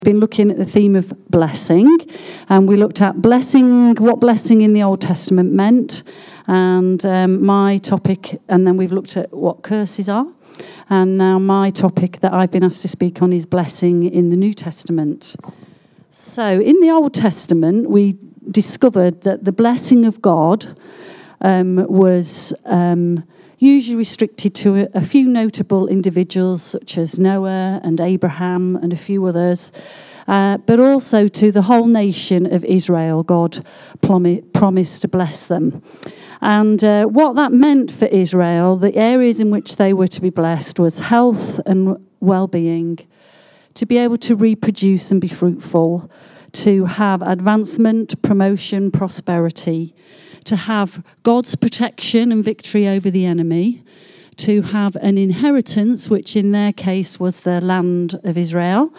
Been looking at the theme of blessing, and we looked at blessing, what blessing in the Old Testament meant, and my topic, and then we've looked at what curses are, and now my topic that I've been asked to speak on is blessing in the New Testament. So in the Old Testament, we discovered that the blessing of God was usually restricted to a few notable individuals such as Noah and Abraham and a few others, but also to the whole nation of Israel. God promised to bless them. And what that meant for Israel, the areas in which they were to be blessed was health and well-being, to be able to reproduce and be fruitful, to have advancement, promotion, prosperity, to have God's protection and victory over the enemy, to have an inheritance, which in their case was the land of Israel,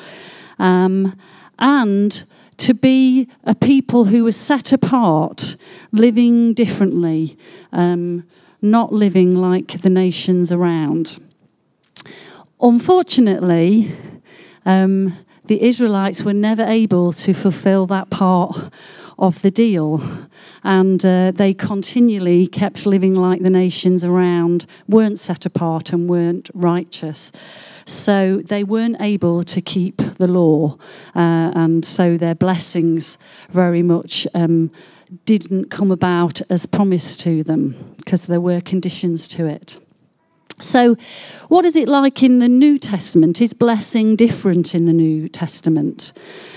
and to be a people who was set apart, living differently, not living like the nations around. Unfortunately, the Israelites were never able to fulfill that part of the deal, and they continually kept living like the nations around, weren't set apart and weren't righteous. So they weren't able to keep the law, and so their blessings very much didn't come about as promised to them, because there were conditions to it. So what is it like in the New Testament? Is blessing different in the New Testament?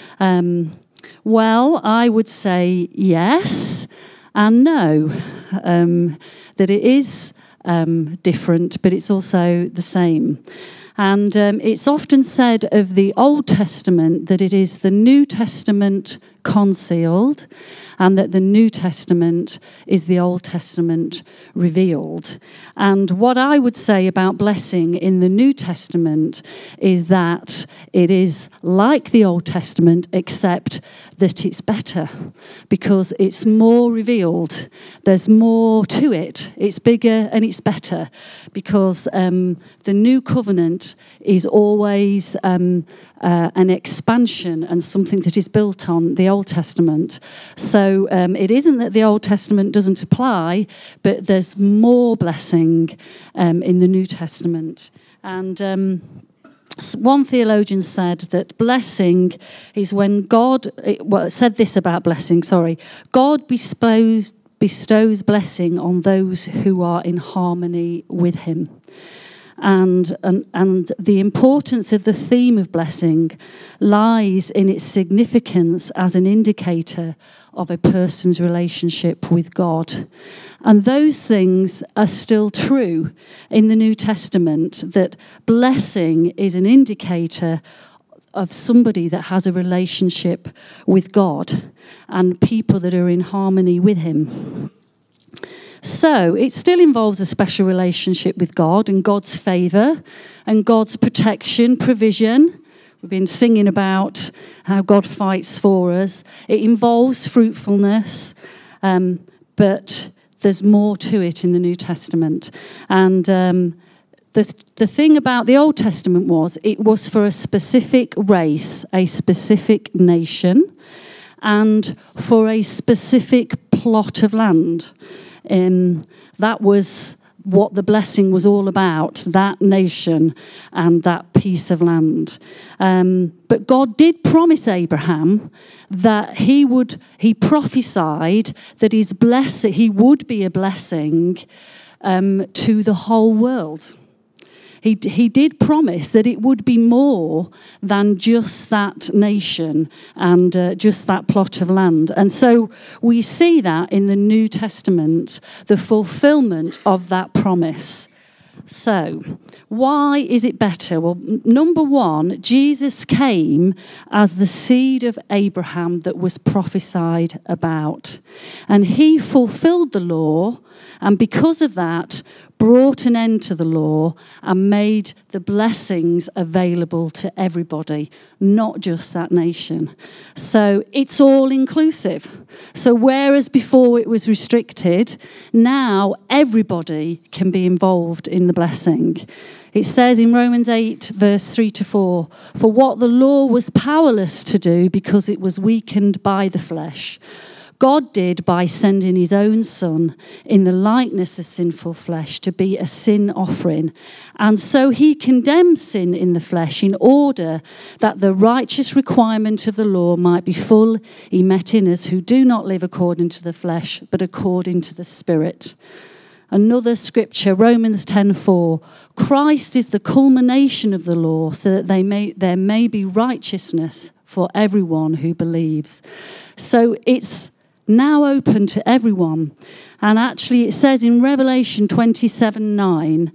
Well, I would say yes and no, that it is different, but it's also the same. And it's often said of the Old Testament that it is the New Testament concealed, and that the New Testament is the Old Testament revealed. And what I would say about blessing in the New Testament is that it is like the Old Testament, except that it's better, because it's more revealed. There's more to it. It's bigger and it's better, because the New Covenant is always an expansion and something that is built on the Old Testament. So it isn't that the Old Testament doesn't apply, but there's more blessing in the New Testament. And one theologian said that blessing is when God, said this about blessing, God bestows blessing on those who are in harmony with him. And the importance of the theme of blessing lies in its significance as an indicator of a person's relationship with God. And those things are still true in the New Testament, that blessing is an indicator of somebody that has a relationship with God and people that are in harmony with him. So it still involves a special relationship with God and God's favour and God's protection, provision. We've been singing about how God fights for us. It involves fruitfulness, but there's more to it in the New Testament. And the thing about the Old Testament was it was for a specific race, a specific nation, and for a specific plot of land. That was what the blessing was all about, that nation and that piece of land. But God did promise Abraham that he prophesied that he would be a blessing to the whole world. He did promise that it would be more than just that nation and just that plot of land. And so we see that in the New Testament, the fulfillment of that promise. So why is it better? Well, number one, Jesus came as the seed of Abraham that was prophesied about. And he fulfilled the law, and because of that, brought an end to the law and made the blessings available to everybody, not just that nation. So it's all inclusive. So whereas before it was restricted, now everybody can be involved in the blessing. It says in Romans 8, verse 3-4, "For what the law was powerless to do because it was weakened by the flesh, God did by sending his own Son in the likeness of sinful flesh to be a sin offering. And so he condemned sin in the flesh in order that the righteous requirement of the law might be fully met in us who do not live according to the flesh, but according to the Spirit." Another scripture, Romans 10:4, "Christ is the culmination of the law, so that there may be righteousness for everyone who believes." So it's now open to everyone. And actually it says in Revelation 27:9,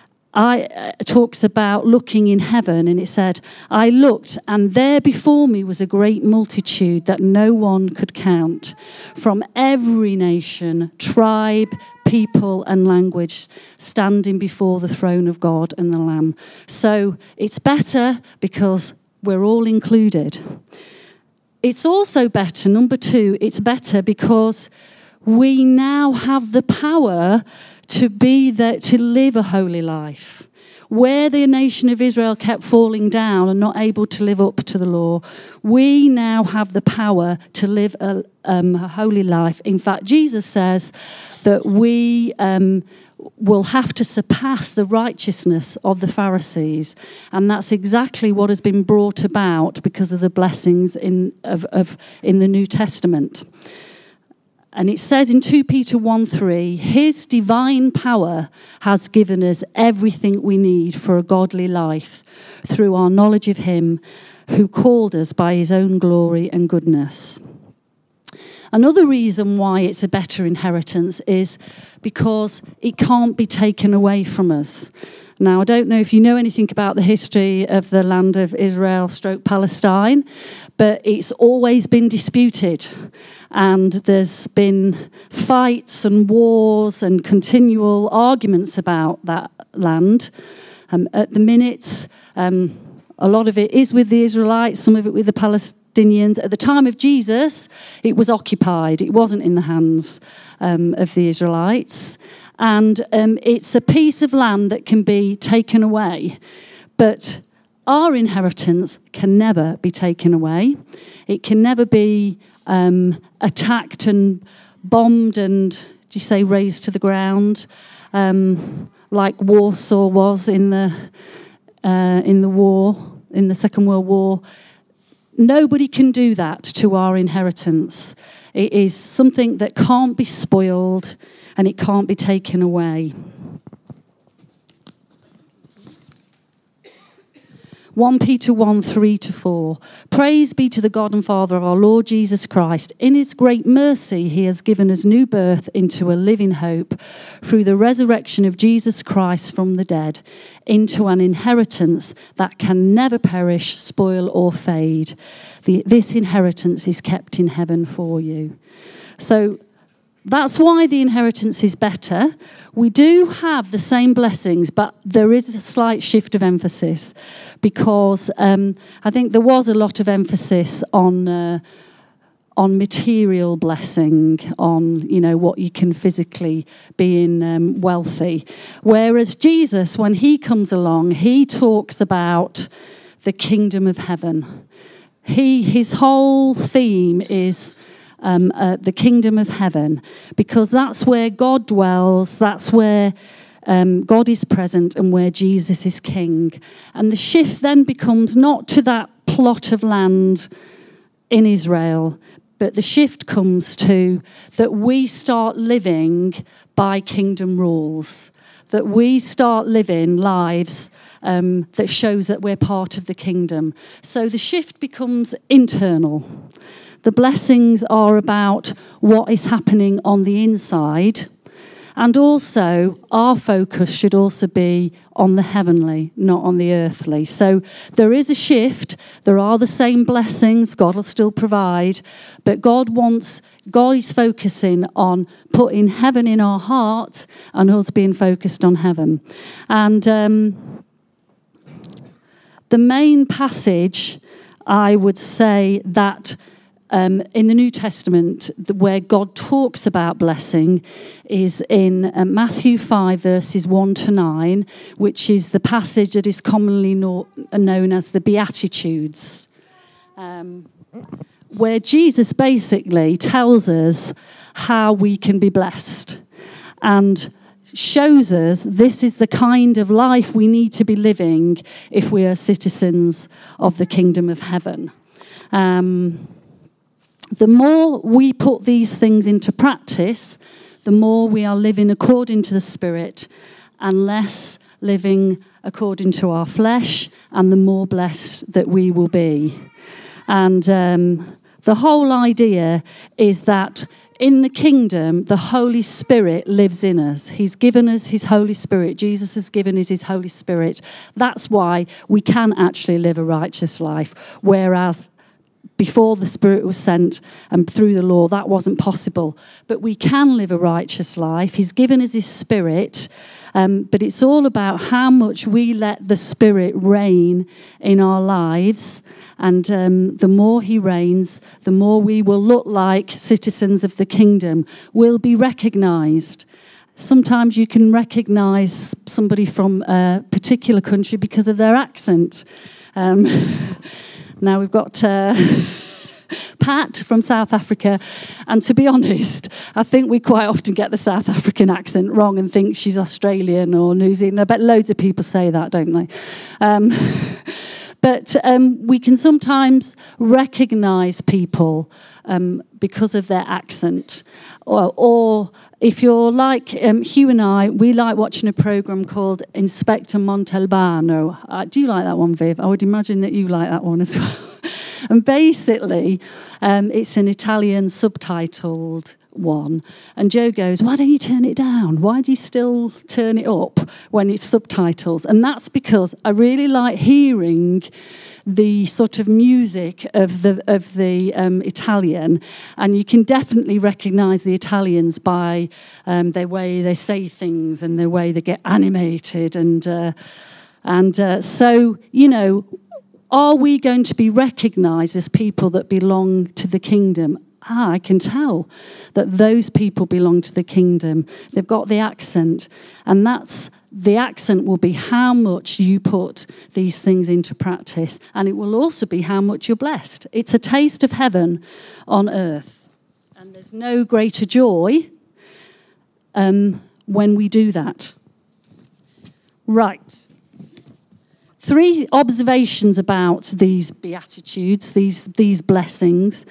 talks about looking in heaven, and it said, "I looked, and there before me was a great multitude that no one could count, from every nation, tribe, people, and language, standing before the throne of God and the Lamb." So it's better because we're all included. It's also better, number 2, it's better because we now have the power to live a holy life. Where the nation of Israel kept falling down and not able to live up to the law, we now have the power to live a holy life. In fact, Jesus says that we will have to surpass the righteousness of the Pharisees, and that's exactly what has been brought about because of the blessings in the New Testament. And it says in 2 Peter 1:3, "His divine power has given us everything we need for a godly life through our knowledge of him who called us by his own glory and goodness." Another reason why it's a better inheritance is because it can't be taken away from us. Now, I don't know if you know anything about the history of the land of Israel / Palestine, but it's always been disputed. And there's been fights and wars and continual arguments about that land. At the minute, a lot of it is with the Israelites, some of it with the Palestinians. At the time of Jesus, it was occupied. It wasn't in the hands of the Israelites. And it's a piece of land that can be taken away. But our inheritance can never be taken away. It can never be attacked and bombed and, do you say, razed to the ground, like Warsaw was in the war, in the Second World War. Nobody can do that to our inheritance. It is something that can't be spoiled and it can't be taken away. 1 Peter 1:3-4. "Praise be to the God and Father of our Lord Jesus Christ. In his great mercy, he has given us new birth into a living hope through the resurrection of Jesus Christ from the dead, into an inheritance that can never perish, spoil, or fade. This inheritance is kept in heaven for you." So that's why the inheritance is better. We do have the same blessings, but there is a slight shift of emphasis because I think there was a lot of emphasis on material blessing, on what you can physically being wealthy. Whereas Jesus, when he comes along, he talks about the kingdom of heaven. His whole theme is the kingdom of heaven, because that's where God dwells, that's where God is present and where Jesus is king. And the shift then becomes not to that plot of land in Israel, but the shift comes to that we start living by kingdom rules, that we start living lives that shows that we're part of the kingdom. So the shift becomes internal. The blessings are about what is happening on the inside, And also, our focus should also be on the heavenly, not on the earthly. So there is a shift. There are the same blessings. God will still provide. But God is focusing on putting heaven in our heart and us being focused on heaven. And the main passage, I would say that in the New Testament, where God talks about blessing is in Matthew 5, verses 1 to 9, which is the passage that is commonly known as the Beatitudes, where Jesus basically tells us how we can be blessed and shows us this is the kind of life we need to be living if we are citizens of the kingdom of heaven. The more we put these things into practice, the more we are living according to the Spirit and less living according to our flesh, and the more blessed that we will be. And the whole idea is that in the kingdom, the Holy Spirit lives in us. He's given us his Holy Spirit. Jesus has given us his Holy Spirit. That's why we can actually live a righteous life, whereas before the Spirit was sent and through the law, that wasn't possible. But we can live a righteous life. He's given us his Spirit, but it's all about how much we let the Spirit reign in our lives. And the more he reigns, the more we will look like citizens of the kingdom. We'll be recognised. Sometimes you can recognise somebody from a particular country because of their accent. Now we've got Pat from South Africa, and to be honest, I think we quite often get the South African accent wrong and think she's Australian or New Zealand. I bet loads of people say that, don't they? But we can sometimes recognise people because of their accent. Or if you're like Hugh and I, we like watching a programme called Inspector Montalbano. Do you like that one, Viv? I would imagine that you like that one as well. And basically, it's an Italian subtitled one. And Joe goes, why don't you turn it down? Why do you still turn it up when it's subtitles? And that's because I really like hearing the sort of music of the Italian, and you can definitely recognise the Italians by their way they say things and their way they get animated, and so, you know, are we going to be recognised as people that belong to the kingdom? I can tell that those people belong to the kingdom. They've got the accent, and the accent will be how much you put these things into practice, and it will also be how much you're blessed. It's a taste of heaven on earth, and there's no greater joy when we do that. Right. 3 observations about these Beatitudes, these blessings.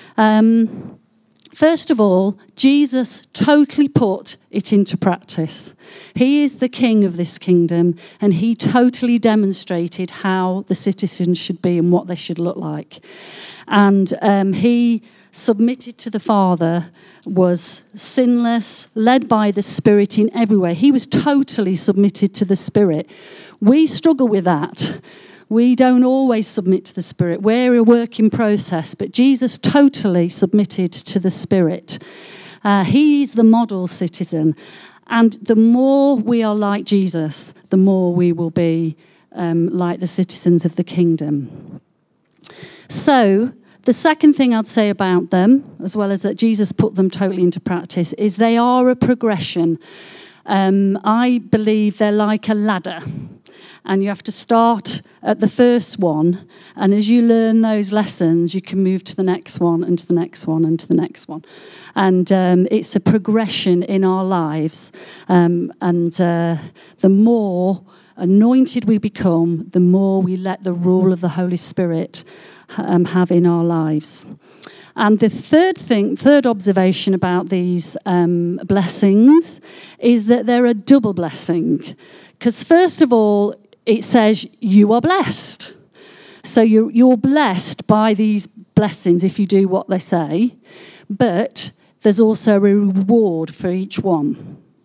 First of all, Jesus totally put it into practice. He is the king of this kingdom, and he totally demonstrated how the citizens should be and what they should look like. And he submitted to the Father, was sinless, led by the Spirit in every way. He was totally submitted to the Spirit. We struggle with that. We don't always submit to the Spirit. We're a work in process, but Jesus totally submitted to the Spirit. He's the model citizen. And the more we are like Jesus, the more we will be like the citizens of the kingdom. So, the second thing I'd say about them, as well as that Jesus put them totally into practice, is they are a progression. I believe they're like a ladder. And you have to start at the first one, and as you learn those lessons, you can move to the next one, and to the next one, and to the next one. And it's a progression in our lives. The more anointed we become, the more we let the rule of the Holy Spirit have in our lives. And the third observation about these blessings is that they're a double blessing. Because first of all, it says you are blessed. So you're blessed by these blessings if you do what they say, but there's also a reward for each one.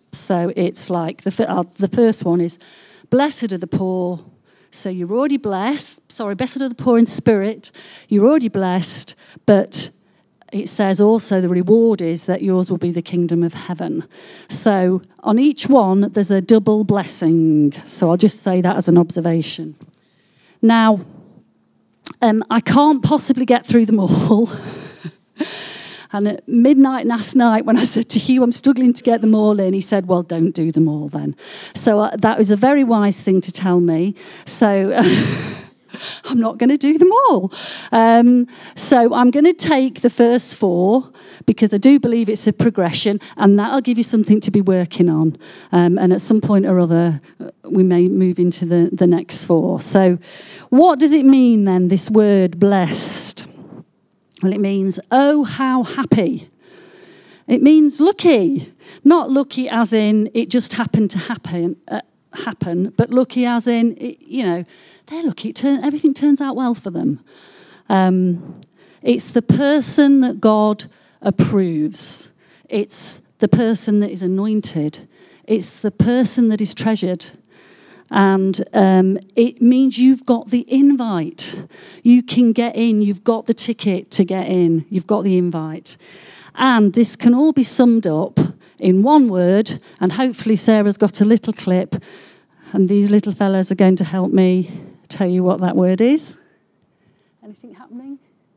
So it's like the first one is, blessed are the poor. So you're already blessed. Blessed are the poor in spirit. You're already blessed, but it says also the reward is that yours will be the kingdom of heaven. So on each one, there's a double blessing. So I'll just say that as an observation. Now, I can't possibly get through them all. And at midnight last night, when I said to Hugh, I'm struggling to get them all in, he said, well, don't do them all then. So that was a very wise thing to tell me. So I'm not going to do them all. So I'm going to take the first 4 because I do believe it's a progression, and that'll give you something to be working on. And at some point or other, we may move into the next 4. So what does it mean then, this word blessed? Well, it means, oh, how happy. It means lucky. Not lucky as in it just happened to happen, but lucky as in, they're lucky. Everything turns out well for them. It's the person that God approves. It's the person that is anointed. It's the person that is treasured. And it means you've got the invite. You can get in. You've got the ticket to get in. You've got the invite. And this can all be summed up in one word. And hopefully Sarah's got a little clip. And these little fellas are going to help me tell you what that word is. Anything happening?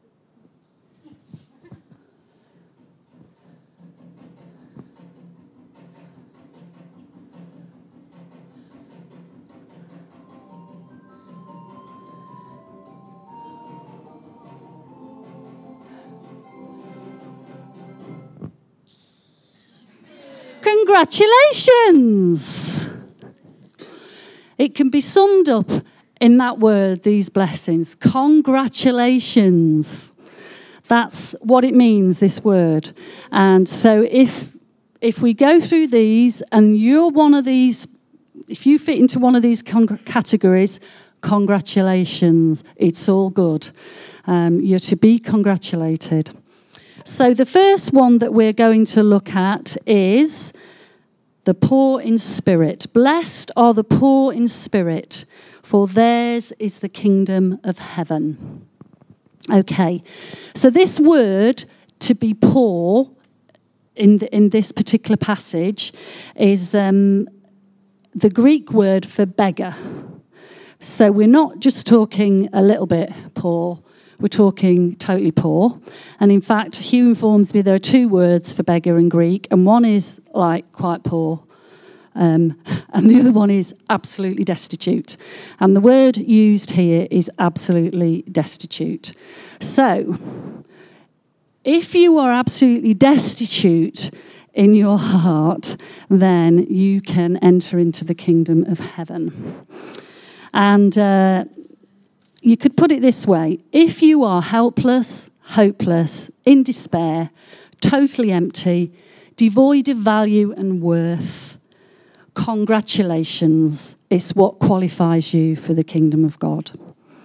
Congratulations! It can be summed up in that word, these blessings. Congratulations. That's what it means, this word. And so if we go through these and you're one of these, if you fit into one of these categories, congratulations. It's all good. You're to be congratulated. So the first one that we're going to look at is the poor in spirit. Blessed are the poor in spirit, for theirs is the kingdom of heaven. Okay, so this word, to be poor, in this particular passage, is the Greek word for beggar. So we're not just talking a little bit poor, we're talking totally poor. And in fact, Hugh informs me there are 2 words for beggar in Greek, and one is like quite poor, and the other one is absolutely destitute. And the word used here is absolutely destitute. So, if you are absolutely destitute in your heart, then you can enter into the kingdom of heaven. And you could put it this way. If you are helpless, hopeless, in despair, totally empty, devoid of value and worth, congratulations. It's what qualifies you for the kingdom of God.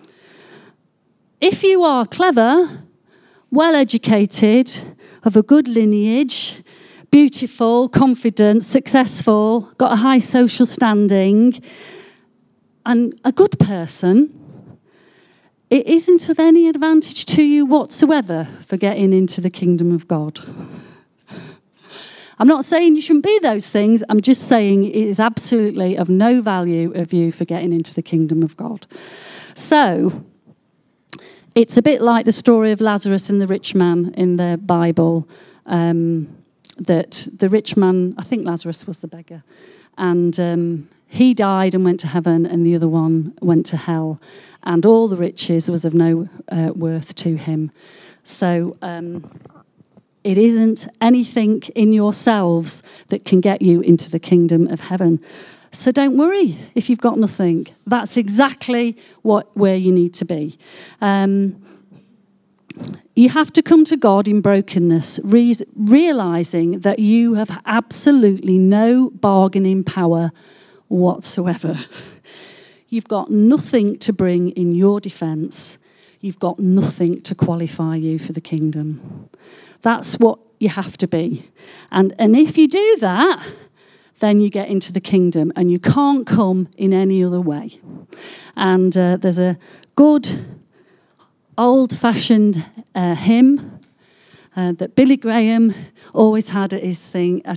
If you are clever, well-educated, of a good lineage, beautiful, confident, successful, got a high social standing, and a good person, it isn't of any advantage to you whatsoever for getting into the kingdom of God. I'm not saying you shouldn't be those things. I'm just saying it is absolutely of no value of you for getting into the kingdom of God. So, it's a bit like the story of Lazarus and the rich man in the Bible, that the rich man, I think Lazarus was the beggar, and he died and went to heaven, and the other one went to hell. And all the riches was of no worth to him. So it isn't anything in yourselves that can get you into the kingdom of heaven. So don't worry if you've got nothing. That's exactly where you need to be. You have to come to God in brokenness, realizing that you have absolutely no bargaining power whatsoever. You've got nothing to bring in your defense. You've got nothing to qualify you for the kingdom. That's what you have to be. And if you do that, then you get into the kingdom, and you can't come in any other way. And there's a good old-fashioned hymn that Billy Graham always had at his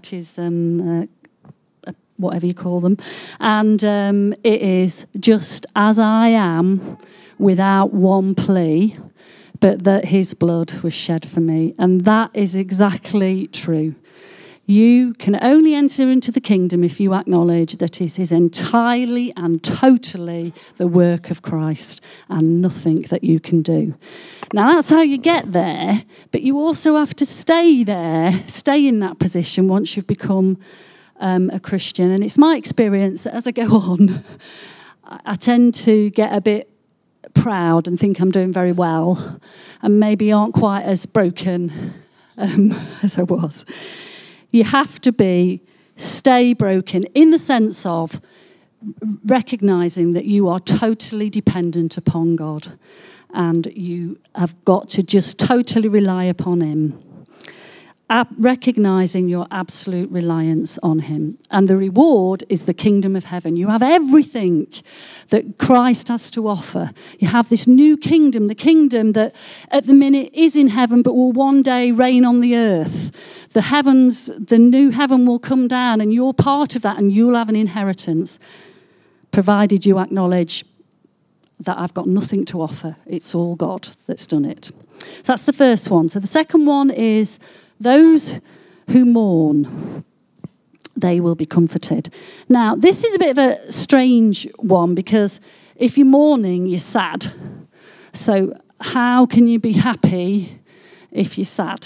whatever you call them, and it is just as I am, without one plea, but that his blood was shed for me. And that is exactly true. You can only enter into the kingdom if you acknowledge that it is entirely and totally the work of Christ and nothing that you can do. Now, that's how you get there, but you also have to stay there, stay in that position once you've become a Christian. And it's my experience that as I go on, I tend to get a bit proud and think I'm doing very well and maybe aren't quite as broken as I was. You have to stay broken in the sense of recognizing that you are totally dependent upon God and you have got to just totally rely upon him. Recognizing your absolute reliance on him. And the reward is the kingdom of heaven. You have everything that Christ has to offer. You have this new kingdom, the kingdom that at the minute is in heaven but will one day reign on the earth. The heavens, the new heaven will come down and you're part of that and you'll have an inheritance, provided you acknowledge that I've got nothing to offer. It's all God that's done it. So that's the first one. So the second one is those who mourn, they will be comforted. Now, this is a bit of a strange one because if you're mourning, you're sad. So how can you be happy if you're sad?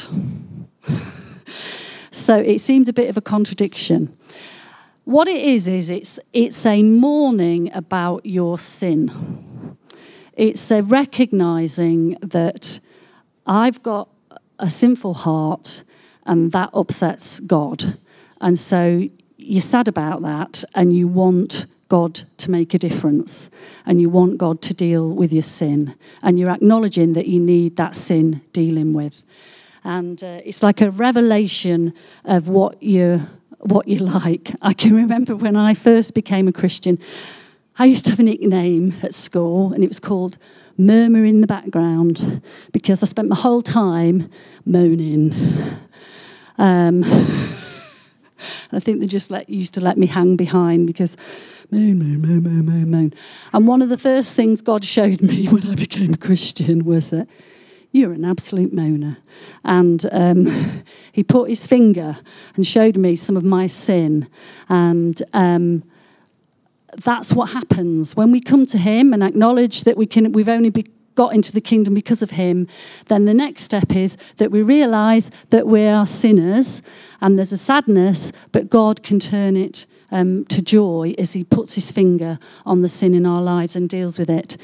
So it seems a bit of a contradiction. What it is it's a mourning about your sin. It's a recognizing that I've got a sinful heart and that upsets God. And so you're sad about that and you want God to make a difference and you want God to deal with your sin and you're acknowledging that you need that sin dealing with. And it's like a revelation of what you like. I can remember when I first became a Christian, I used to have a nickname at school and it was called Murmur in the Background because I spent my whole time moaning. I think they just used to let me hang behind because moan. And one of the first things God showed me when I became a Christian was that you're an absolute moaner. And he put his finger and showed me some of my sin. And that's what happens when we come to him and acknowledge that we've only got into the kingdom because of him. Then the next step is that we realize that we are sinners and there's a sadness, but God can turn it to joy as he puts his finger on the sin in our lives and deals with it.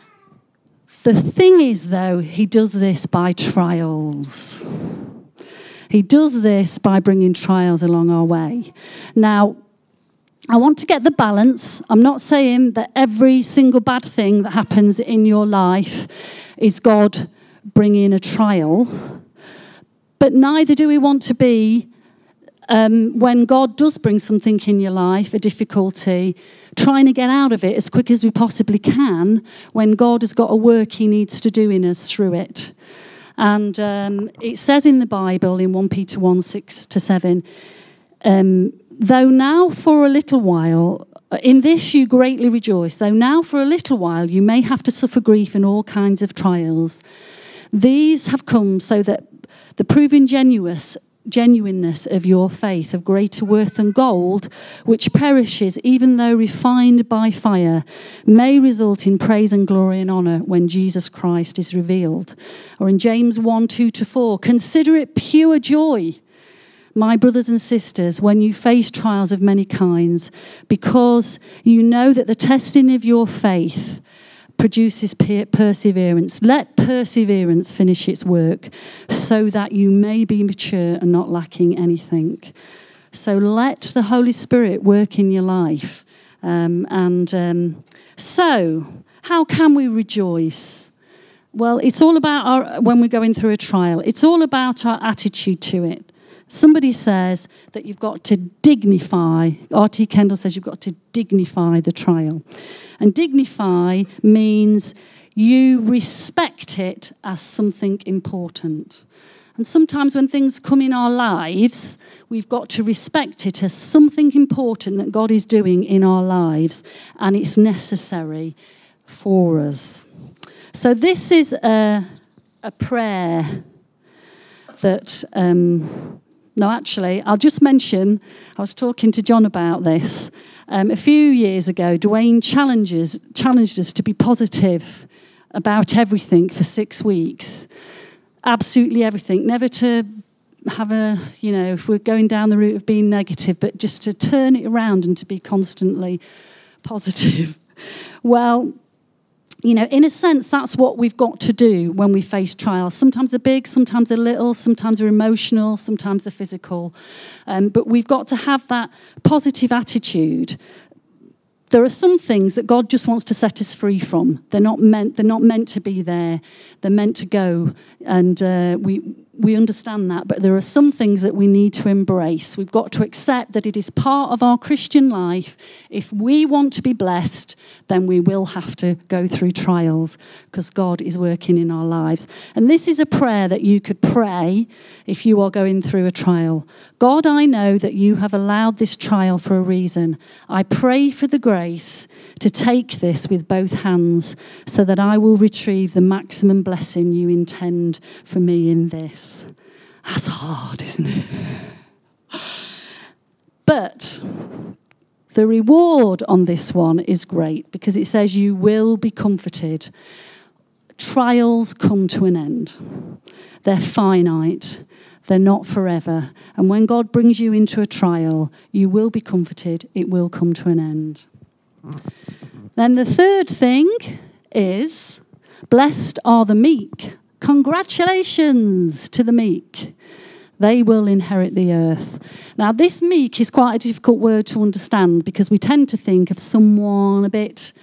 The thing is, though, he does this by trials. He does this by bringing trials along our way. Now, I want to get the balance. I'm not saying that every single bad thing that happens in your life is God bringing a trial. But neither do we want to be, when God does bring something in your life, a difficulty, trying to get out of it as quick as we possibly can when God has got a work he needs to do in us through it. And it says in the Bible, in 1 Peter 1, 6-7, though now for a little while, in this you greatly rejoice, though now for a little while you may have to suffer grief in all kinds of trials. These have come so that the proving genuineness of your faith, of greater worth than gold, which perishes even though refined by fire, may result in praise and glory and honour when Jesus Christ is revealed. Or in James 1, 2-4, consider it pure joy, my brothers and sisters, when you face trials of many kinds, because you know that the testing of your faith produces perseverance. Let perseverance finish its work so that you may be mature and not lacking anything. So let the Holy Spirit work in your life. So how can we rejoice? Well, it's all about when we're going through a trial. It's all about our attitude to it. Somebody says that you've got to dignify, R.T. Kendall says you've got to dignify the trial. And dignify means you respect it as something important. And sometimes when things come in our lives, we've got to respect it as something important that God is doing in our lives, and it's necessary for us. So this is a prayer that... No, actually, I'll just mention, I was talking to John about this. A few years ago, Dwayne challenged us to be positive about everything for 6 weeks. Absolutely everything. Never to have if we're going down the route of being negative, but just to turn it around and to be constantly positive. Well, in a sense, that's what we've got to do when we face trials. Sometimes they're big, sometimes they're little, sometimes they're emotional, sometimes they're physical. But we've got to have that positive attitude. There are some things that God just wants to set us free from. They're not meant to be there. They're meant to go. And we understand that. But there are some things that we need to embrace. We've got to accept that it is part of our Christian life. If we want to be blessed, then we will have to go through trials because God is working in our lives. And this is a prayer that you could pray if you are going through a trial. God, I know that you have allowed this trial for a reason. I pray for the grace to take this with both hands so that I will retrieve the maximum blessing you intend for me in this. That's hard, isn't it? But the reward on this one is great because it says you will be comforted. Trials come to an end. They're finite. They're not forever. And when God brings you into a trial, you will be comforted. It will come to an end. Then the third thing is, blessed are the meek. Congratulations to the meek. They will inherit the earth. Now, this meek is quite a difficult word to understand because we tend to think of someone a bit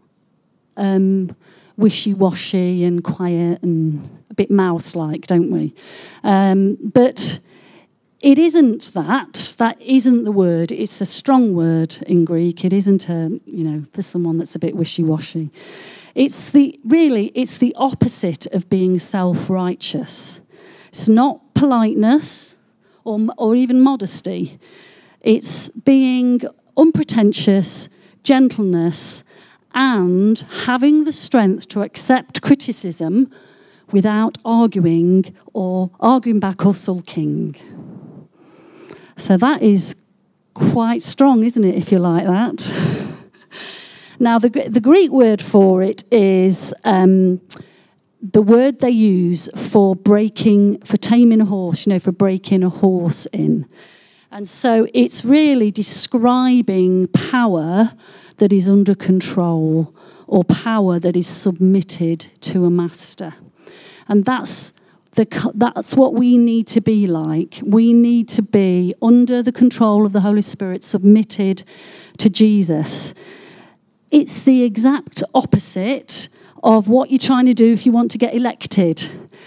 wishy-washy and quiet and a bit mouse-like, don't we? But it isn't that. That isn't the word. It's a strong word in Greek. It isn't for someone that's a bit wishy-washy. It's the opposite of being self-righteous. It's not politeness or even modesty. It's being unpretentious, gentleness, and having the strength to accept criticism without arguing back or sulking. So that is quite strong, isn't it, if you like that? Now, the Greek word for it is the word they use for taming a horse, for breaking a horse in. And so it's really describing power that is under control or power that is submitted to a master. And that's what we need to be like. We need to be under the control of the Holy Spirit, submitted to Jesus. It's the exact opposite of what you're trying to do if you want to get elected.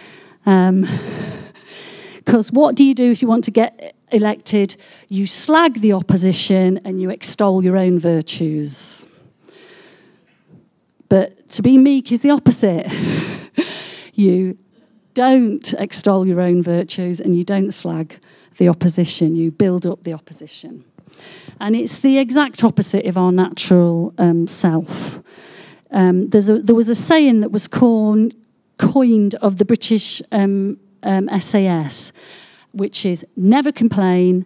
Because what do you do if you want to get elected? You slag the opposition and you extol your own virtues. But to be meek is the opposite. You don't extol your own virtues and you don't slag the opposition. You build up the opposition. And it's the exact opposite of our natural self. There was a saying that was coined of the British SAS, which is never complain,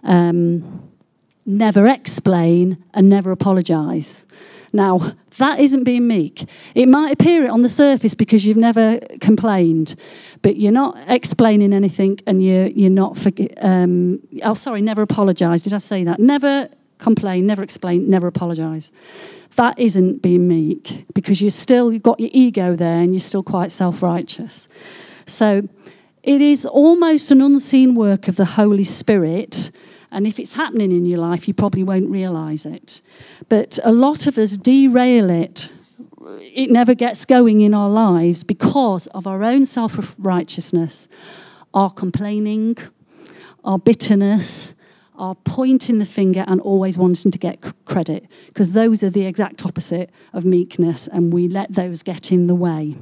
never explain, and never apologise. Now, that isn't being meek. It might appear it on the surface because you've never complained, but you're not explaining anything and you're not... never apologise. Did I say that? Never complain, never explain, never apologise. That isn't being meek because you've got your ego there and you're still quite self-righteous. So it is almost an unseen work of the Holy Spirit. And if it's happening in your life, you probably won't realise it. But a lot of us derail it. It never gets going in our lives because of our own self-righteousness, our complaining, our bitterness, our pointing the finger and always wanting to get credit, because those are the exact opposite of meekness, and we let those get in the way.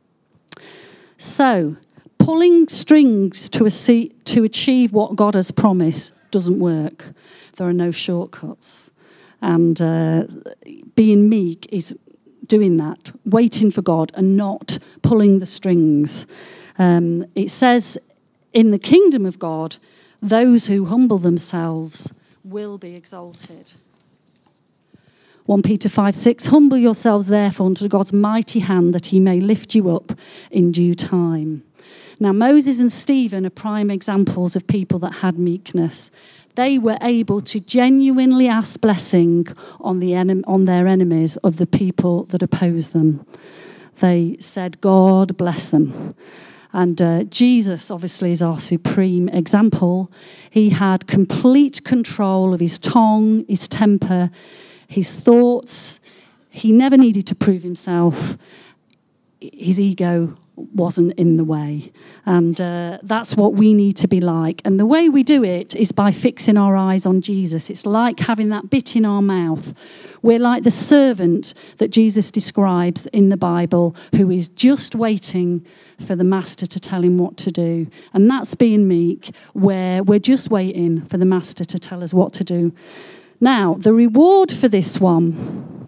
So, pulling strings to achieve what God has promised doesn't work. There are no shortcuts. And being meek is doing that, waiting for God and not pulling the strings. It says, in the kingdom of God, those who humble themselves will be exalted. 1 Peter 5:6, humble yourselves therefore unto God's mighty hand that he may lift you up in due time. Now, Moses and Stephen are prime examples of people that had meekness. They were able to genuinely ask blessing on their enemies, of the people that opposed them. They said, God bless them. And Jesus, obviously, is our supreme example. He had complete control of his tongue, his temper, his thoughts. He never needed to prove himself. His ego wasn't in the way. And that's what we need to be like. And the way we do it is by fixing our eyes on Jesus. It's like having that bit in our mouth. We're like the servant that Jesus describes in the Bible, who is just waiting for the master to tell him what to do. And that's being meek, where we're just waiting for the master to tell us what to do. Now, the reward for this one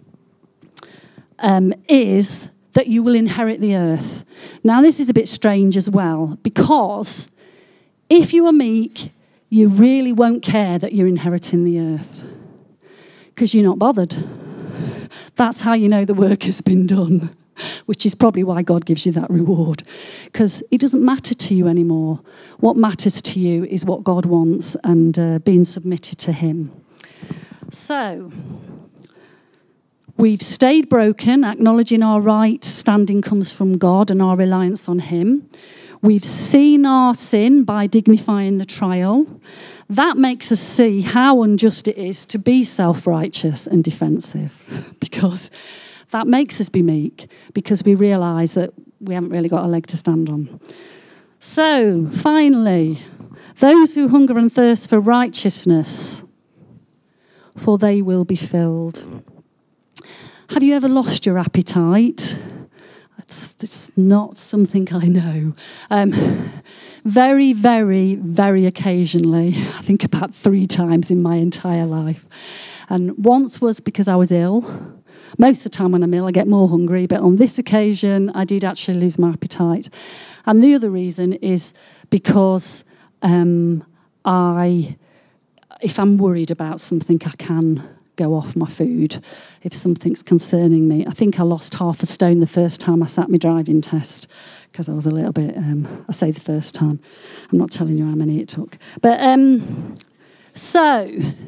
is that you will inherit the earth. Now, this is a bit strange as well, because if you are meek, you really won't care that you're inheriting the earth, because you're not bothered. That's how you know the work has been done, which is probably why God gives you that reward, because it doesn't matter to you anymore. What matters to you is what God wants and being submitted to him. So, we've stayed broken, acknowledging our right standing comes from God and our reliance on him. We've seen our sin by dignifying the trial. That makes us see how unjust it is to be self-righteous and defensive, because that makes us be meek, because we realise that we haven't really got a leg to stand on. So, finally, those who hunger and thirst for righteousness, for they will be filled. Have you ever lost your appetite? It's not something I know. Very, very, very occasionally. I think about 3 times in my entire life. And once was because I was ill. Most of the time when I'm ill, I get more hungry. But on this occasion, I did actually lose my appetite. And the other reason is because if I'm worried about something, I can go off my food if something's concerning me. I think I lost 1/2 stone the first time I sat my driving test, because I was a little bit, I say the first time. I'm not telling you how many it took. But so,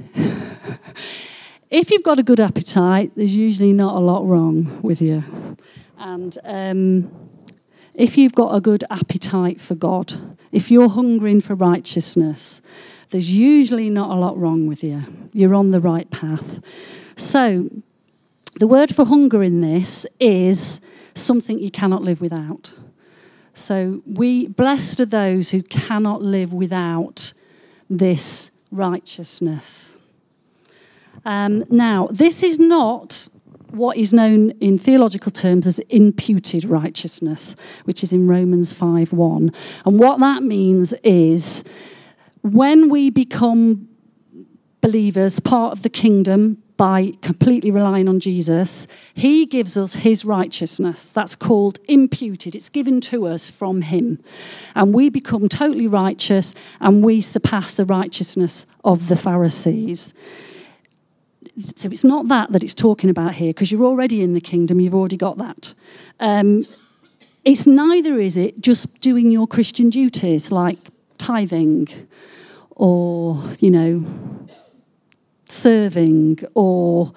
if you've got a good appetite, there's usually not a lot wrong with you. And if you've got a good appetite for God, if you're hungering for righteousness, there's usually not a lot wrong with you. You're on the right path. So, the word for hunger in this is something you cannot live without. So, blessed are those who cannot live without this righteousness. Now, this is not what is known in theological terms as imputed righteousness, which is in Romans 5:1. And what that means is, when we become believers, part of the kingdom, by completely relying on Jesus, he gives us his righteousness. That's called imputed. It's given to us from him. And we become totally righteous, and we surpass the righteousness of the Pharisees. So it's not that it's talking about here, because you're already in the kingdom, you've already got that. It's neither is it just doing your Christian duties, like tithing, or, serving, or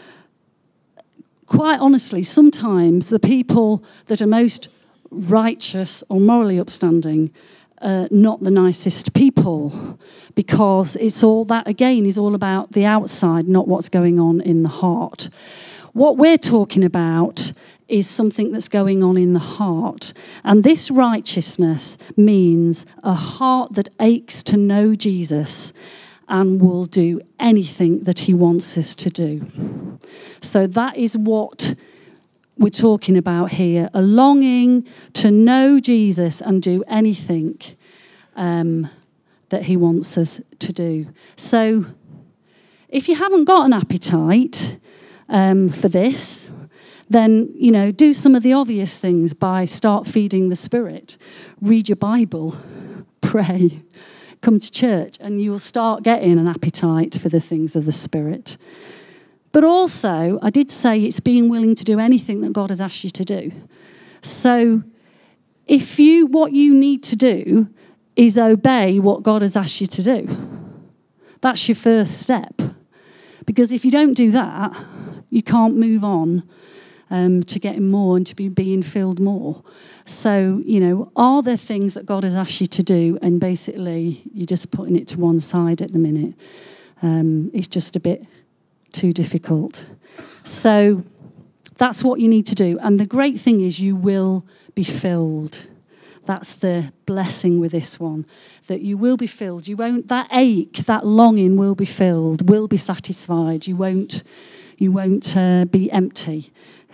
quite honestly, sometimes the people that are most righteous or morally upstanding are not the nicest people, because it's all that, again, is all about the outside, not what's going on in the heart. What we're talking about is something that's going on in the heart. And this righteousness means a heart that aches to know Jesus and will do anything that he wants us to do. So that is what we're talking about here, a longing to know Jesus and do anything that he wants us to do. So if you haven't got an appetite for this, then, do some of the obvious things by start feeding the Spirit. Read your Bible, pray, come to church, and you will start getting an appetite for the things of the Spirit. But also, I did say it's being willing to do anything that God has asked you to do. So what you need to do is obey what God has asked you to do. That's your first step. Because if you don't do that, you can't move on to getting more and to be being filled more. So, are there things that God has asked you to do and basically you're just putting it to one side at the minute? It's just a bit too difficult. So that's what you need to do. And the great thing is you will be filled. That's the blessing with this one, that you will be filled. You won't, that ache, that longing will be filled, will be satisfied. You won't be empty.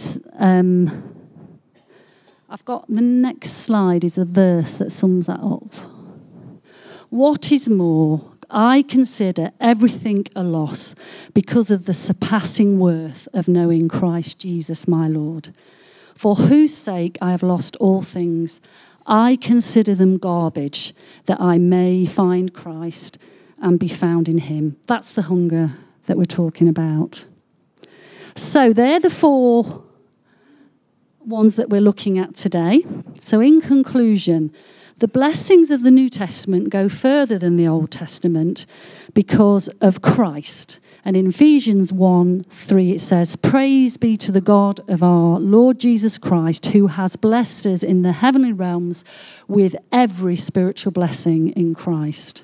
I've got the next slide is a verse that sums that up. What is more, I consider everything a loss because of the surpassing worth of knowing Christ Jesus my Lord, for whose sake I have lost all things. I consider them garbage, that I may find Christ and be found in him. That's the hunger that we're talking about. So they're the 4 ones that we're looking at today. So in conclusion, the blessings of the New Testament go further than the Old Testament because of Christ. And in Ephesians 1:3 it says, "Praise be to the God of our Lord Jesus Christ, who has blessed us in the heavenly realms with every spiritual blessing in Christ."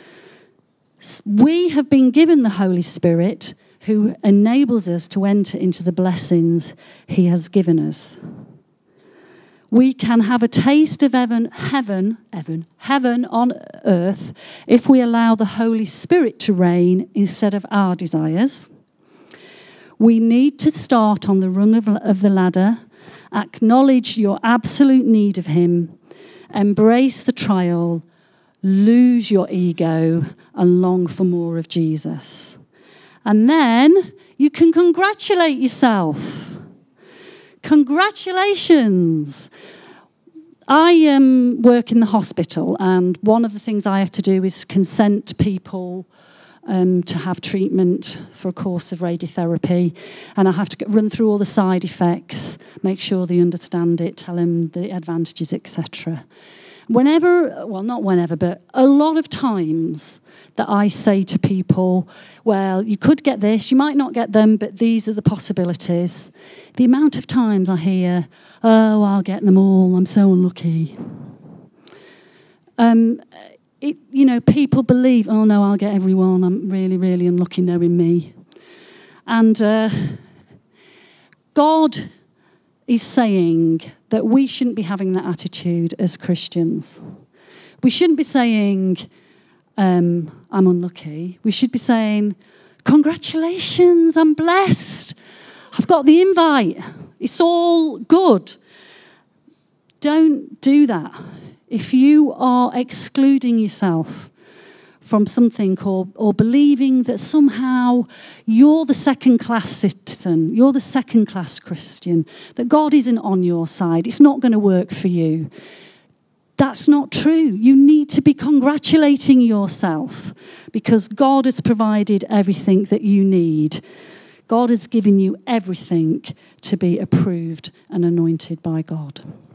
We have been given the Holy Spirit, who enables us to enter into the blessings he has given us. We can have a taste of heaven on earth if we allow the Holy Spirit to reign instead of our desires. We need to start on the rung of the ladder, acknowledge your absolute need of him, embrace the trial, lose your ego, and long for more of Jesus. And then you can congratulate yourself. Congratulations. I work in the hospital, and one of the things I have to do is consent people to have treatment for a course of radiotherapy, and I have to run through all the side effects, make sure they understand it, tell them the advantages, etc. Not whenever, but a lot of times that I say to people, well, you could get this, you might not get them, but these are the possibilities. The amount of times I hear, oh, I'll get them all, I'm so unlucky. People believe, oh no, I'll get everyone, I'm really, really unlucky knowing me. And God is saying that we shouldn't be having that attitude as Christians. We shouldn't be saying, I'm unlucky. We should be saying, congratulations, I'm blessed. I've got the invite. It's all good. Don't do that. If you are excluding yourself from something or believing that somehow you're the second-class citizen, you're the second-class Christian, that God isn't on your side, it's not going to work for you. That's not true. You need to be congratulating yourself because God has provided everything that you need. God has given you everything to be approved and anointed by God.